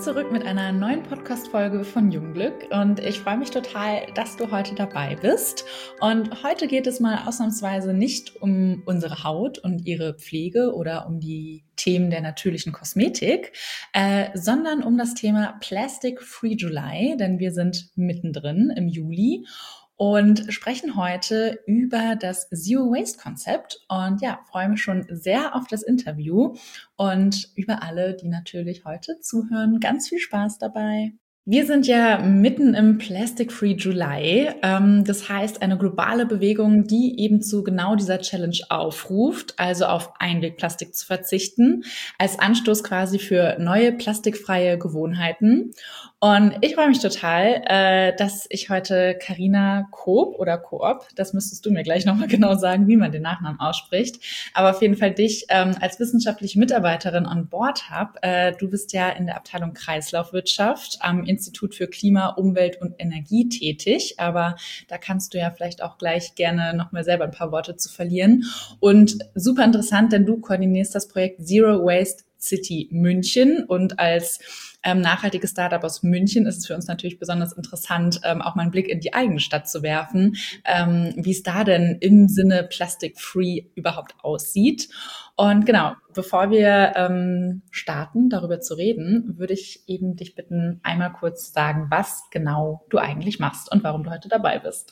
zurück mit einer neuen Podcast-Folge von Jungglück und ich freue mich total, dass du heute dabei bist. Und heute geht es mal ausnahmsweise nicht um unsere Haut und ihre Pflege oder um die Themen der natürlichen Kosmetik, sondern um das Thema Plastic Free July, denn wir sind mittendrin im Juli und sprechen heute über das Zero Waste Konzept und ja, freue mich schon sehr auf das Interview und über alle, die natürlich heute zuhören. Ganz viel Spaß dabei. Wir sind ja mitten im Plastic Free July. Das heißt, eine globale Bewegung, die eben zu genau dieser Challenge aufruft, also auf Einwegplastik zu verzichten, als Anstoß quasi für neue plastikfreie Gewohnheiten. Und ich freue mich total, dass ich heute Carina Koop oder Koop, das müsstest du mir gleich nochmal genau sagen, wie man den Nachnamen ausspricht, aber auf jeden Fall dich als wissenschaftliche Mitarbeiterin an Bord habe. Du bist ja in der Abteilung Kreislaufwirtschaft am Institut für Klima, Umwelt und Energie tätig, aber da kannst du ja vielleicht auch gleich gerne nochmal selber ein paar Worte zu verlieren. Und super interessant, denn du koordinierst das Projekt Zero Waste City München und als nachhaltiges Startup aus München ist es für uns natürlich besonders interessant, auch mal einen Blick in die eigene Stadt zu werfen, wie es da denn im Sinne Plastic Free überhaupt aussieht. Und genau, bevor wir starten, darüber zu reden, würde ich eben dich bitten, einmal kurz sagen, was genau du eigentlich machst und warum du heute dabei bist.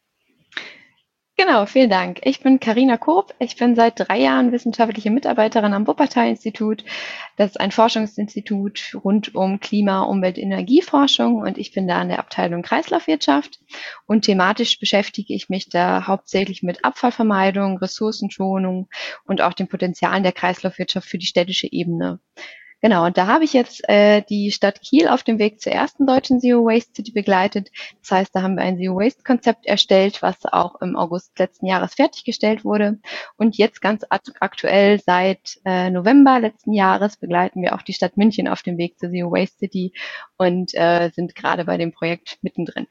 Genau, vielen Dank. Ich bin Carina Koop. Ich bin seit 3 Jahren wissenschaftliche Mitarbeiterin am Wuppertal-Institut. Das ist ein Forschungsinstitut rund um Klima, Umwelt, Energieforschung und ich bin da in der Abteilung Kreislaufwirtschaft. Und thematisch beschäftige ich mich da hauptsächlich mit Abfallvermeidung, Ressourcenschonung und auch den Potenzialen der Kreislaufwirtschaft für die städtische Ebene. Genau, und da habe ich jetzt die Stadt Kiel auf dem Weg zur ersten deutschen Zero Waste City begleitet. Das heißt, da haben wir ein Zero Waste Konzept erstellt, was auch im August letzten Jahres fertiggestellt wurde. Und jetzt ganz aktuell seit November letzten Jahres begleiten wir auch die Stadt München auf dem Weg zur Zero Waste City und sind gerade bei dem Projekt mittendrin.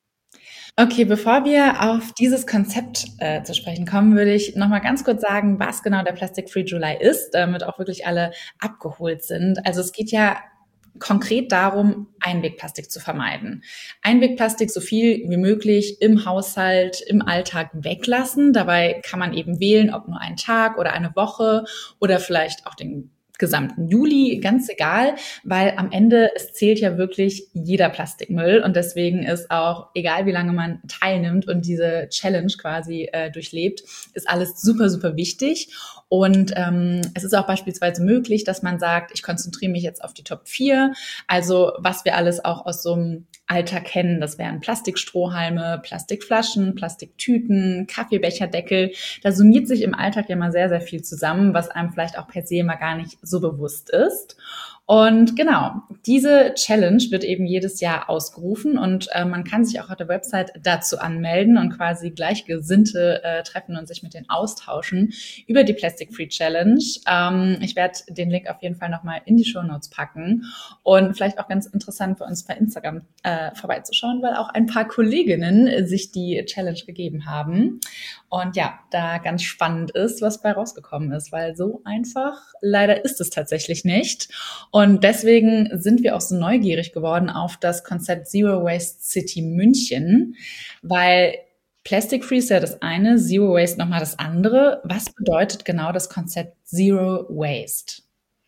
Okay, bevor wir auf dieses Konzept zu sprechen kommen, würde ich noch mal ganz kurz sagen, was genau der Plastic Free July ist, damit auch wirklich alle abgeholt sind. Also es geht ja konkret darum, Einwegplastik zu vermeiden. Einwegplastik so viel wie möglich im Haushalt, im Alltag weglassen. Dabei kann man eben wählen, ob nur einen Tag oder eine Woche oder vielleicht auch den gesamten Juli, ganz egal, weil am Ende, es zählt ja wirklich jeder Plastikmüll und deswegen ist auch, egal wie lange man teilnimmt und diese Challenge quasi durchlebt, ist alles super, super wichtig. Und es ist auch beispielsweise möglich, dass man sagt, ich konzentriere mich jetzt auf die Top 4, also was wir alles auch aus so einem Alltag kennen. Das wären Plastikstrohhalme, Plastikflaschen, Plastiktüten, Kaffeebecherdeckel. Da summiert sich im Alltag ja mal sehr, sehr viel zusammen, was einem vielleicht auch per se mal gar nicht so bewusst ist. Und genau, diese Challenge wird eben jedes Jahr ausgerufen und man kann sich auch auf der Website dazu anmelden und quasi Gleichgesinnte treffen und sich mit denen austauschen über die Plastic Free Challenge. Ich werde den Link auf jeden Fall nochmal in die Shownotes packen und vielleicht auch ganz interessant für uns bei Instagram vorbeizuschauen, weil auch ein paar Kolleginnen sich die Challenge gegeben haben. Und ja, da ganz spannend ist, was bei rausgekommen ist, weil so einfach leider ist es tatsächlich nicht. Und deswegen sind wir auch so neugierig geworden auf das Konzept Zero Waste City München, weil Plastic Free ist ja das eine, Zero Waste nochmal das andere. Was bedeutet genau das Konzept Zero Waste?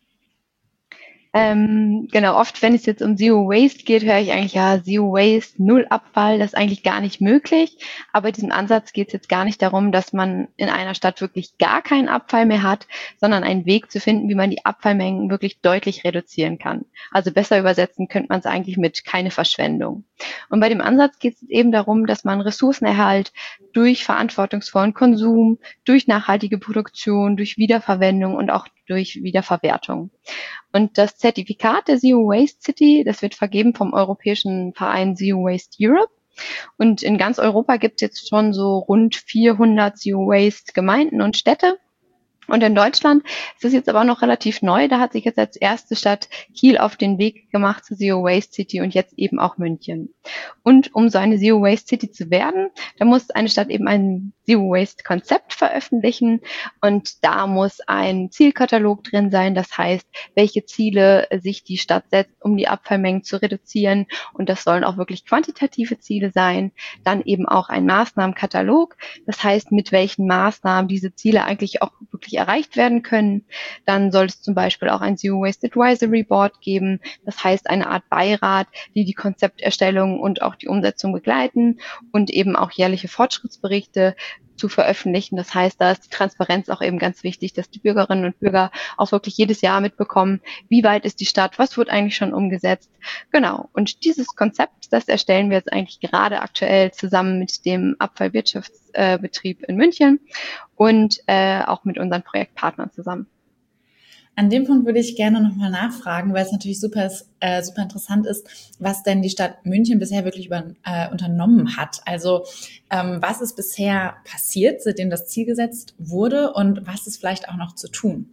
Genau, oft, wenn es jetzt um Zero Waste geht, höre ich eigentlich, ja, Zero Waste, null Abfall, das ist eigentlich gar nicht möglich. Aber bei diesem Ansatz geht es jetzt gar nicht darum, dass man in einer Stadt wirklich gar keinen Abfall mehr hat, sondern einen Weg zu finden, wie man die Abfallmengen wirklich deutlich reduzieren kann. Also besser übersetzen könnte man es eigentlich mit keine Verschwendung. Und bei dem Ansatz geht es eben darum, dass man Ressourcenerhalt durch verantwortungsvollen Konsum, durch nachhaltige Produktion, durch Wiederverwendung und auch durch Wiederverwertung. Und das Zertifikat der Zero Waste City, das wird vergeben vom europäischen Verein Zero Waste Europe. Und in ganz Europa gibt es jetzt schon so rund 400 Zero Waste Gemeinden und Städte. Und in Deutschland ist es jetzt aber noch relativ neu. Da hat sich jetzt als erste Stadt Kiel auf den Weg gemacht zur Zero Waste City und jetzt eben auch München. Und um so eine Zero Waste City zu werden, da muss eine Stadt eben ein Zero Waste Konzept veröffentlichen und da muss ein Zielkatalog drin sein. Das heißt, welche Ziele sich die Stadt setzt, um die Abfallmengen zu reduzieren. Und das sollen auch wirklich quantitative Ziele sein. Dann eben auch ein Maßnahmenkatalog. Das heißt, mit welchen Maßnahmen diese Ziele eigentlich auch wirklich erreicht werden können. Dann soll es zum Beispiel auch ein Zero Waste Advisory Board geben. Das heißt, eine Art Beirat, die die Konzepterstellung und auch die Umsetzung begleiten und eben auch jährliche Fortschrittsberichte zu veröffentlichen. Das heißt, da ist die Transparenz auch eben ganz wichtig, dass die Bürgerinnen und Bürger auch wirklich jedes Jahr mitbekommen, wie weit ist die Stadt, was wird eigentlich schon umgesetzt. Genau. Und dieses Konzept, das erstellen wir jetzt eigentlich gerade aktuell zusammen mit dem Abfallwirtschaftsbetrieb in München und auch mit unseren Projektpartnern zusammen. An dem Punkt würde ich gerne nochmal nachfragen, weil es natürlich super interessant ist, was denn die Stadt München bisher wirklich unternommen hat. Also was ist bisher passiert, seitdem das Ziel gesetzt wurde und was ist vielleicht auch noch zu tun?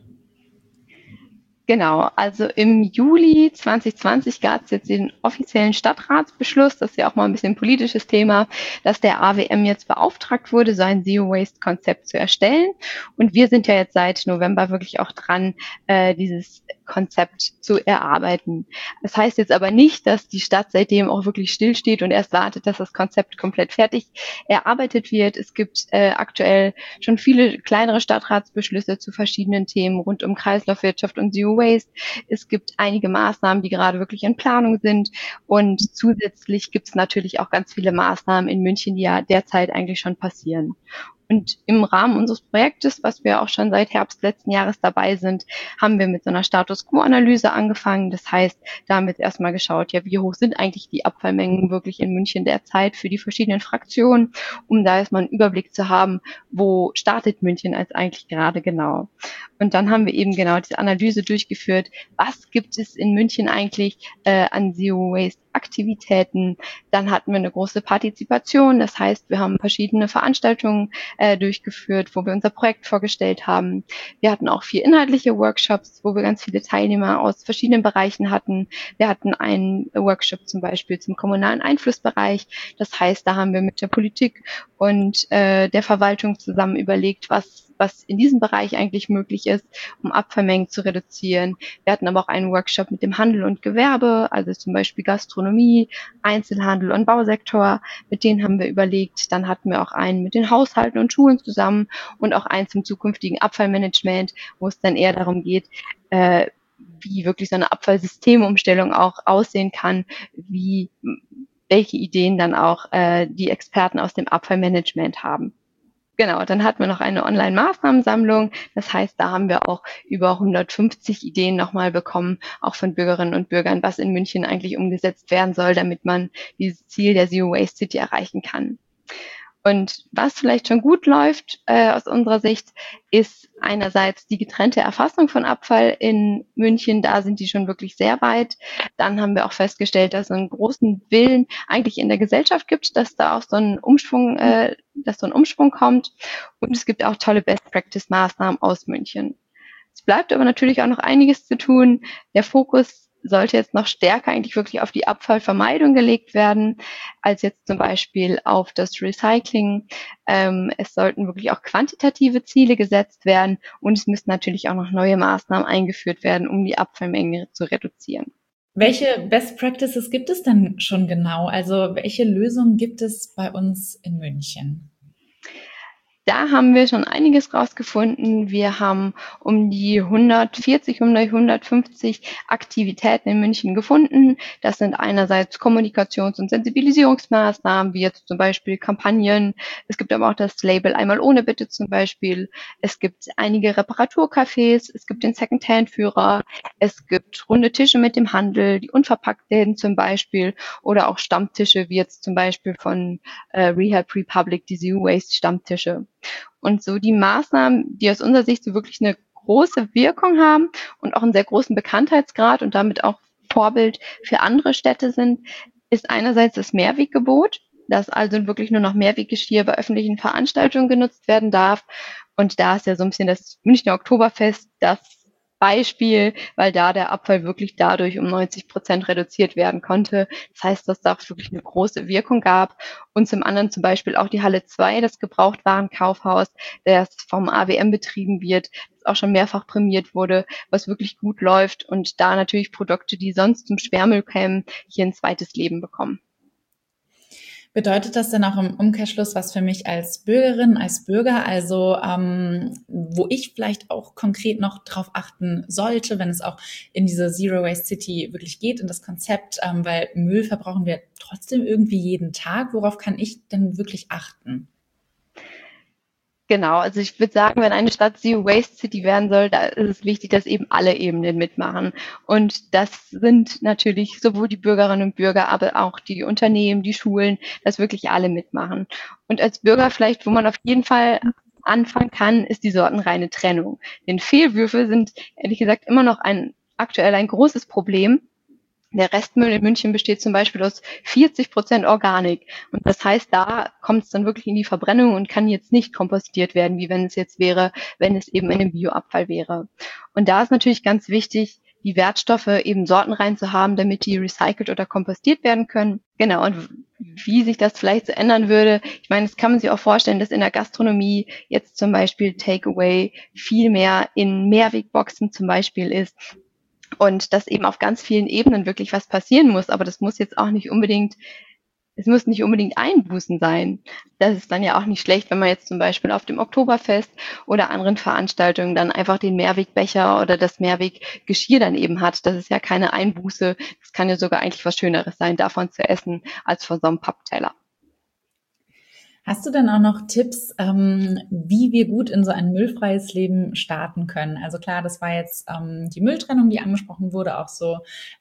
Genau, also im Juli 2020 gab es jetzt den offiziellen Stadtratsbeschluss, das ist ja auch mal ein bisschen ein politisches Thema, dass der AWM jetzt beauftragt wurde, so ein Zero-Waste-Konzept zu erstellen. Und wir sind ja jetzt seit November wirklich auch dran, dieses Konzept zu erarbeiten. Das heißt jetzt aber nicht, dass die Stadt seitdem auch wirklich stillsteht und erst wartet, dass das Konzept komplett fertig erarbeitet wird. Es gibt aktuell schon viele kleinere Stadtratsbeschlüsse zu verschiedenen Themen rund um Kreislaufwirtschaft und Zero Waste. Es gibt einige Maßnahmen, die gerade wirklich in Planung sind. Und zusätzlich gibt es natürlich auch ganz viele Maßnahmen in München, die ja derzeit eigentlich schon passieren. Und im Rahmen unseres Projektes, was wir auch schon seit Herbst letzten Jahres dabei sind, haben wir mit so einer Status-Quo-Analyse angefangen. Das heißt, da haben wir jetzt erstmal geschaut, ja, wie hoch sind eigentlich die Abfallmengen wirklich in München derzeit für die verschiedenen Fraktionen, um da erstmal einen Überblick zu haben, wo startet München als eigentlich gerade genau. Und dann haben wir eben genau diese Analyse durchgeführt, was gibt es in München eigentlich an Zero Waste Aktivitäten. Dann hatten wir eine große Partizipation, das heißt, wir haben verschiedene Veranstaltungen durchgeführt, wo wir unser Projekt vorgestellt haben. Wir hatten auch 4 inhaltliche Workshops, wo wir ganz viele Teilnehmer aus verschiedenen Bereichen hatten. Wir hatten einen Workshop zum Beispiel zum kommunalen Einflussbereich. Das heißt, da haben wir mit der Politik und der Verwaltung zusammen überlegt, was in diesem Bereich eigentlich möglich ist, um Abfallmengen zu reduzieren. Wir hatten aber auch einen Workshop mit dem Handel und Gewerbe, also zum Beispiel Gastronomie, Einzelhandel und Bausektor. Mit denen haben wir überlegt. Dann hatten wir auch einen mit den Haushalten und Schulen zusammen und auch einen zum zukünftigen Abfallmanagement, wo es dann eher darum geht, wie wirklich so eine Abfallsystemumstellung auch aussehen kann, welche Ideen dann auch die Experten aus dem Abfallmanagement haben. Genau, dann hatten wir noch eine Online-Maßnahmensammlung. Das heißt, da haben wir auch über 150 Ideen nochmal bekommen, auch von Bürgerinnen und Bürgern, was in München eigentlich umgesetzt werden soll, damit man dieses Ziel der Zero Waste City erreichen kann. Und was vielleicht schon gut läuft aus unserer Sicht, ist einerseits die getrennte Erfassung von Abfall in München. Da sind die schon wirklich sehr weit. Dann haben wir auch festgestellt, dass es einen großen Willen eigentlich in der Gesellschaft gibt, dass da auch so ein Umschwung kommt. Und es gibt auch tolle Best-Practice-Maßnahmen aus München. Es bleibt aber natürlich auch noch einiges zu tun. Der Fokus sollte jetzt noch stärker eigentlich wirklich auf die Abfallvermeidung gelegt werden, als jetzt zum Beispiel auf das Recycling. Es sollten wirklich auch quantitative Ziele gesetzt werden und es müssen natürlich auch noch neue Maßnahmen eingeführt werden, um die Abfallmenge zu reduzieren. Welche Best Practices gibt es denn schon genau? Also welche Lösungen gibt es bei uns in München? Da haben wir schon einiges rausgefunden. Wir haben um die 150 Aktivitäten in München gefunden. Das sind einerseits Kommunikations- und Sensibilisierungsmaßnahmen, wie jetzt zum Beispiel Kampagnen. Es gibt aber auch das Label Einmal ohne Bitte zum Beispiel. Es gibt einige Reparaturcafés. Es gibt den Second-Hand-Führer. Es gibt runde Tische mit dem Handel, die Unverpacktläden zum Beispiel oder auch Stammtische, wie jetzt zum Beispiel von Rehab Republic, die Zero Waste Stammtische. Und so die Maßnahmen, die aus unserer Sicht so wirklich eine große Wirkung haben und auch einen sehr großen Bekanntheitsgrad und damit auch Vorbild für andere Städte sind, ist einerseits das Mehrweggebot, dass also wirklich nur noch Mehrweggeschirr bei öffentlichen Veranstaltungen genutzt werden darf. Und da ist ja so ein bisschen das Münchner Oktoberfest das Beispiel, weil da der Abfall wirklich dadurch um 90% reduziert werden konnte. Das heißt, dass da auch wirklich eine große Wirkung gab. Und zum anderen zum Beispiel auch die Halle 2, das Gebrauchtwarenkaufhaus, das vom AWM betrieben wird, das auch schon mehrfach prämiert wurde, was wirklich gut läuft und da natürlich Produkte, die sonst zum Sperrmüll kämen, hier ein zweites Leben bekommen. Bedeutet das denn auch im Umkehrschluss was für mich als Bürgerin, als Bürger, also wo ich vielleicht auch konkret noch drauf achten sollte, wenn es auch in diese Zero Waste City wirklich geht, in das Konzept, weil Müll verbrauchen wir trotzdem irgendwie jeden Tag. Worauf kann ich denn wirklich achten? Genau, also ich würde sagen, wenn eine Stadt Zero Waste City werden soll, da ist es wichtig, dass eben alle Ebenen mitmachen. Und das sind natürlich sowohl die Bürgerinnen und Bürger, aber auch die Unternehmen, die Schulen, dass wirklich alle mitmachen. Und als Bürger vielleicht, wo man auf jeden Fall anfangen kann, ist die sortenreine Trennung. Denn Fehlwürfe sind ehrlich gesagt immer noch aktuell ein großes Problem. Der Restmüll in München besteht zum Beispiel aus 40% Organik. Und das heißt, da kommt es dann wirklich in die Verbrennung und kann jetzt nicht kompostiert werden, wie wenn es jetzt wäre, wenn es eben in einem Bioabfall wäre. Und da ist natürlich ganz wichtig, die Wertstoffe eben sortenrein zu haben, damit die recycelt oder kompostiert werden können. Genau, und wie sich das vielleicht so ändern würde, ich meine, das kann man sich auch vorstellen, dass in der Gastronomie jetzt zum Beispiel Takeaway viel mehr in Mehrwegboxen zum Beispiel ist, und dass eben auf ganz vielen Ebenen wirklich was passieren muss. Aber das muss jetzt auch nicht unbedingt, es muss nicht unbedingt Einbußen sein. Das ist dann ja auch nicht schlecht, wenn man jetzt zum Beispiel auf dem Oktoberfest oder anderen Veranstaltungen dann einfach den Mehrwegbecher oder das Mehrweggeschirr dann eben hat. Das ist ja keine Einbuße. Das kann ja sogar eigentlich was Schöneres sein, davon zu essen, als von so einem Pappteller. Hast du denn auch noch Tipps, wie wir gut in so ein müllfreies Leben starten können? Also klar, das war jetzt die Mülltrennung, die angesprochen wurde, auch so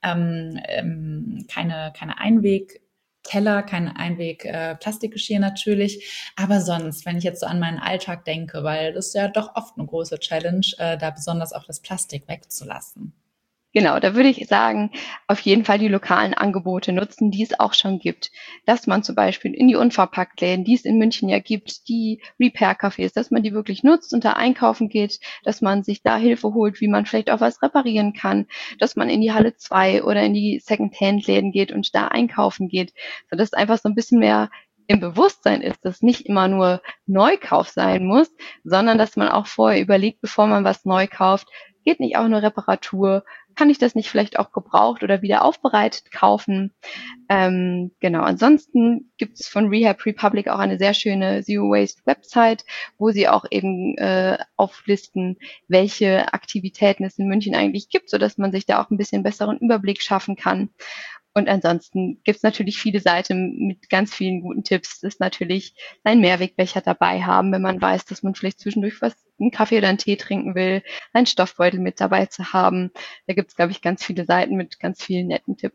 keine Einwegteller, kein Einweg-Plastikgeschirr natürlich. Aber sonst, wenn ich jetzt so an meinen Alltag denke, weil das ist ja doch oft eine große Challenge, da besonders auch das Plastik wegzulassen. Genau, da würde ich sagen, auf jeden Fall die lokalen Angebote nutzen, die es auch schon gibt. Dass man zum Beispiel in die Unverpacktläden, die es in München ja gibt, die Repair-Cafés, dass man die wirklich nutzt und da einkaufen geht, dass man sich da Hilfe holt, wie man vielleicht auch was reparieren kann, dass man in die Halle 2 oder in die Second-Hand-Läden geht und da einkaufen geht, sodass einfach so ein bisschen mehr im Bewusstsein ist, dass nicht immer nur Neukauf sein muss, sondern dass man auch vorher überlegt, bevor man was neu kauft, geht nicht auch eine Reparatur, kann ich das nicht vielleicht auch gebraucht oder wieder aufbereitet kaufen? Genau, ansonsten gibt es von Rehab Republic auch eine sehr schöne Zero Waste Website, wo sie auch eben auflisten, welche Aktivitäten es in München eigentlich gibt, sodass man sich da auch ein bisschen besseren Überblick schaffen kann. Und ansonsten gibt es natürlich viele Seiten mit ganz vielen guten Tipps. Das ist natürlich seinen Mehrwegbecher dabei haben, wenn man weiß, dass man vielleicht zwischendurch einen Kaffee oder einen Tee trinken will, einen Stoffbeutel mit dabei zu haben. Da gibt es, glaube ich, ganz viele Seiten mit ganz vielen netten Tipps.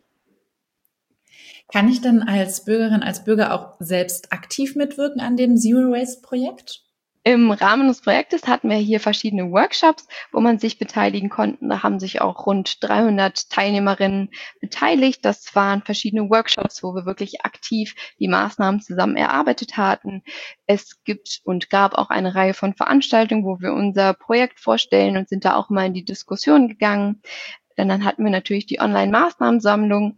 Kann ich denn als Bürgerin, als Bürger auch selbst aktiv mitwirken an dem Zero Waste Projekt? Im Rahmen des Projektes hatten wir hier verschiedene Workshops, wo man sich beteiligen konnte. Da haben sich auch rund 300 Teilnehmerinnen beteiligt. Das waren verschiedene Workshops, wo wir wirklich aktiv die Maßnahmen zusammen erarbeitet hatten. Es gibt und gab auch eine Reihe von Veranstaltungen, wo wir unser Projekt vorstellen und sind da auch mal in die Diskussion gegangen. Dann hatten wir natürlich die Online-Maßnahmensammlung.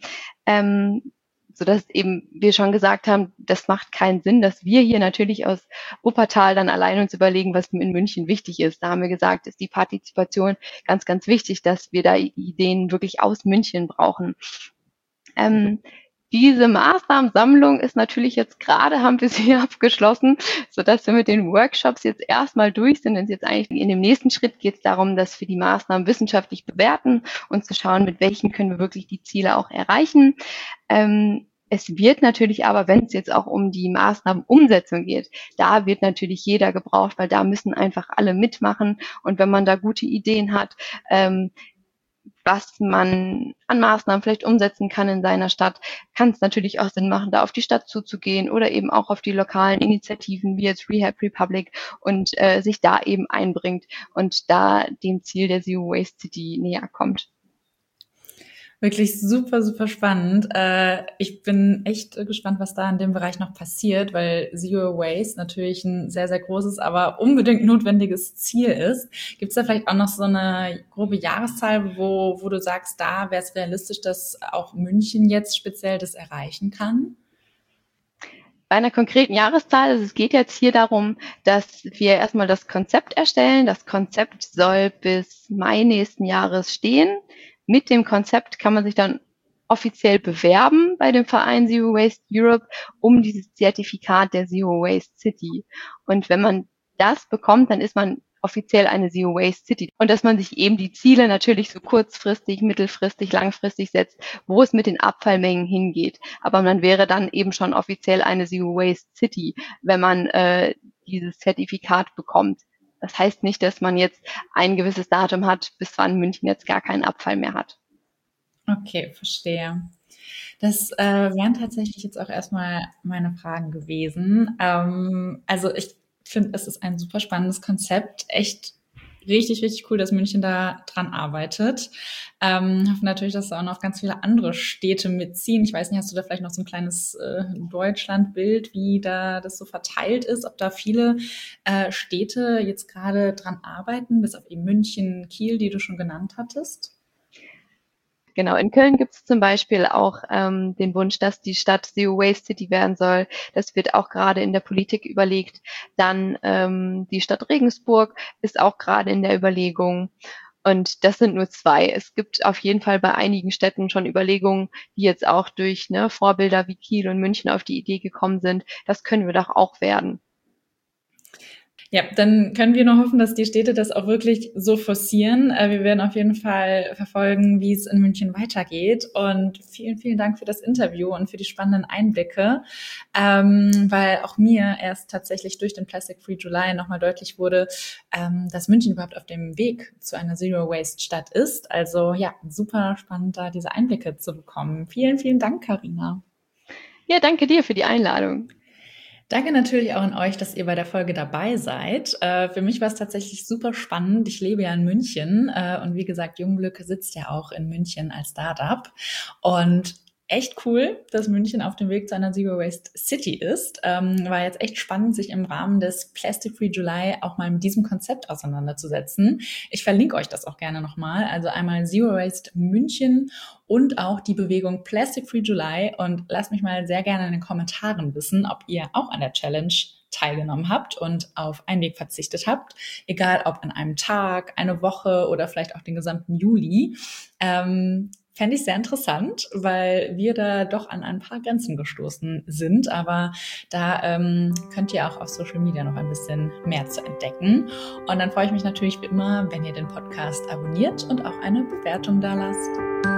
Sodass eben wir schon gesagt haben, das macht keinen Sinn, dass wir hier natürlich aus Wuppertal dann allein uns überlegen, was in München wichtig ist. Da haben wir gesagt, ist die Partizipation ganz, ganz wichtig, dass wir da Ideen wirklich aus München brauchen. Diese Maßnahmensammlung ist natürlich jetzt gerade, haben wir sie abgeschlossen, sodass wir mit den Workshops jetzt erstmal durch sind. Und jetzt eigentlich in dem nächsten Schritt geht es darum, dass wir die Maßnahmen wissenschaftlich bewerten und zu schauen, mit welchen können wir wirklich die Ziele auch erreichen. Es wird natürlich aber, wenn es jetzt auch um die Maßnahmenumsetzung geht, da wird natürlich jeder gebraucht, weil da müssen einfach alle mitmachen. Und wenn man da gute Ideen hat, was man an Maßnahmen vielleicht umsetzen kann in seiner Stadt, kann es natürlich auch Sinn machen, da auf die Stadt zuzugehen oder eben auch auf die lokalen Initiativen wie jetzt Rehab Republic und sich da eben einbringt und da dem Ziel der Zero Waste City näher kommt. Wirklich super, super spannend. Ich bin echt gespannt, was da in dem Bereich noch passiert, weil Zero Waste natürlich ein sehr, sehr großes, aber unbedingt notwendiges Ziel ist. Gibt es da vielleicht auch noch so eine grobe Jahreszahl, wo du sagst, da wäre es realistisch, dass auch München jetzt speziell das erreichen kann? Bei einer konkreten Jahreszahl, also es geht jetzt hier darum, dass wir erstmal das Konzept erstellen. Das Konzept soll bis Mai nächsten Jahres stehen. Mit dem Konzept kann man sich dann offiziell bewerben bei dem Verein Zero Waste Europe um dieses Zertifikat der Zero Waste City. Und wenn man das bekommt, dann ist man offiziell eine Zero Waste City. Und dass man sich eben die Ziele natürlich so kurzfristig, mittelfristig, langfristig setzt, wo es mit den Abfallmengen hingeht. Aber man wäre dann eben schon offiziell eine Zero Waste City, wenn man dieses Zertifikat bekommt. Das heißt nicht, dass man jetzt ein gewisses Datum hat, bis wann München jetzt gar keinen Abfall mehr hat. Okay, verstehe. Das wären tatsächlich jetzt auch erstmal meine Fragen gewesen. Also ich finde, es ist ein super spannendes Konzept. Echt richtig, richtig cool, dass München da dran arbeitet. Hoffe natürlich, dass da auch noch ganz viele andere Städte mitziehen. Ich weiß nicht, hast du da vielleicht noch so ein kleines Deutschlandbild, wie da das so verteilt ist, ob da viele Städte jetzt gerade dran arbeiten, bis auf eben München, Kiel, die du schon genannt hattest? Genau, in Köln gibt es zum Beispiel auch den Wunsch, dass die Stadt Zero Waste City werden soll. Das wird auch gerade in der Politik überlegt. Dann die Stadt Regensburg ist auch gerade in der Überlegung. Und das sind nur zwei. Es gibt auf jeden Fall bei einigen Städten schon Überlegungen, die jetzt auch durch Vorbilder wie Kiel und München auf die Idee gekommen sind. Das können wir doch auch werden. Ja, dann können wir nur hoffen, dass die Städte das auch wirklich so forcieren. Wir werden auf jeden Fall verfolgen, wie es in München weitergeht. Und vielen, vielen Dank für das Interview und für die spannenden Einblicke, weil auch mir erst tatsächlich durch den Plastic Free July nochmal deutlich wurde, dass München überhaupt auf dem Weg zu einer Zero Waste Stadt ist. Also ja, super spannend, da diese Einblicke zu bekommen. Vielen, vielen Dank, Carina. Ja, danke dir für die Einladung. Danke natürlich auch an euch, dass ihr bei der Folge dabei seid. Für mich war es tatsächlich super spannend. Ich lebe ja in München und wie gesagt, Jungglück sitzt ja auch in München als Startup. Und echt cool, dass München auf dem Weg zu einer Zero Waste City ist. War jetzt echt spannend, sich im Rahmen des Plastic Free July auch mal mit diesem Konzept auseinanderzusetzen. Ich verlinke euch das auch gerne nochmal. Also einmal Zero Waste München und auch die Bewegung Plastic Free July. Und lasst mich mal sehr gerne in den Kommentaren wissen, ob ihr auch an der Challenge teilgenommen habt und auf Einweg verzichtet habt, egal ob an einem Tag, eine Woche oder vielleicht auch den gesamten Juli. Fände ich sehr interessant, weil wir da doch an ein paar Grenzen gestoßen sind. Aber da könnt ihr auch auf Social Media noch ein bisschen mehr zu entdecken. Und dann freue ich mich natürlich wie immer, wenn ihr den Podcast abonniert und auch eine Bewertung da lasst.